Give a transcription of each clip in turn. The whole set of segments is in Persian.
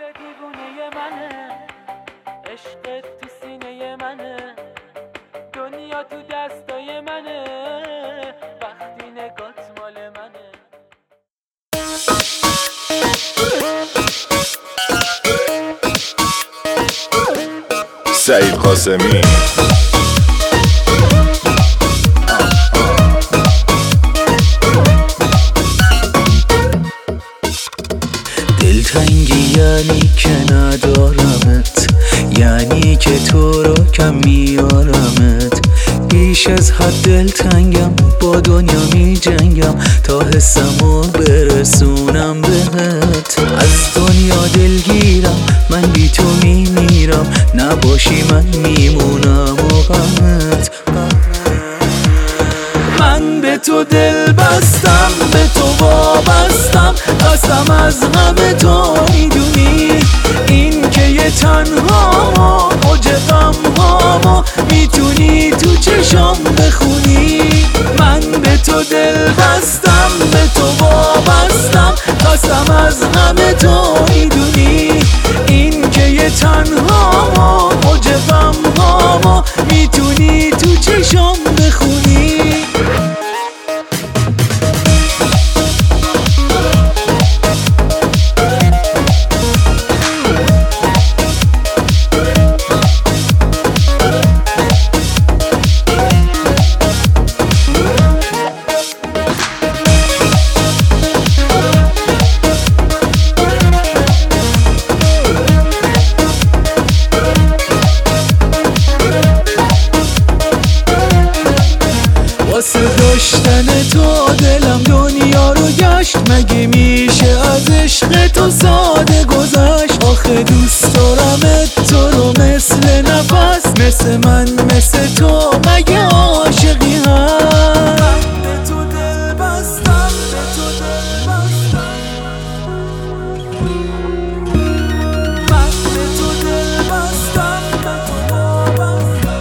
دیوونه منه، عشقت تو سینه منه، دنیا تو دستای منه، وقتی نگات مال منه. سعید قاسمی دلتنگی یعنی که ندارمت، یعنی که تو رو کم میارمت. بیش از حد دلتنگم، با دنیا می جنگم تا حسمو برسونم بهت. از دنیا دلگیرم، من بی تو میمیرم، نباشی من میمونم و غمت. من به تو دل بستم، به تو وابستم، قسم از غم تو میدونی. این که یه تنهامو، اوج غمهامو میتونی تو چشام بخونی. من به تو دل بستم، به تو وابستم، قسم از غم تو میدونی. این که یه تنهامو، اوج غمهامو میتونی تو چشام بخونی. واسه داشتن تو دلم دنیا رو گشت، مگه میشه از عشق تو ساده گذشت؟ آخه دوست دارمت تو رو مثل نفس، مثل من مثل تو مگه عاشقی هست؟ من به تو دل بستم، به تو دل بستم، من به تو دل بستم، به تو وابستم.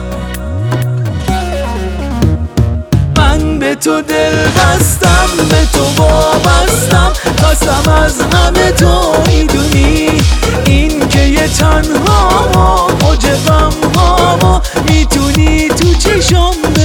من به تو دل بستم، به تو وابستم، قسم از غم تو میدونی. این که یه تنهامو، اوج غمهامو میتونی تو چشام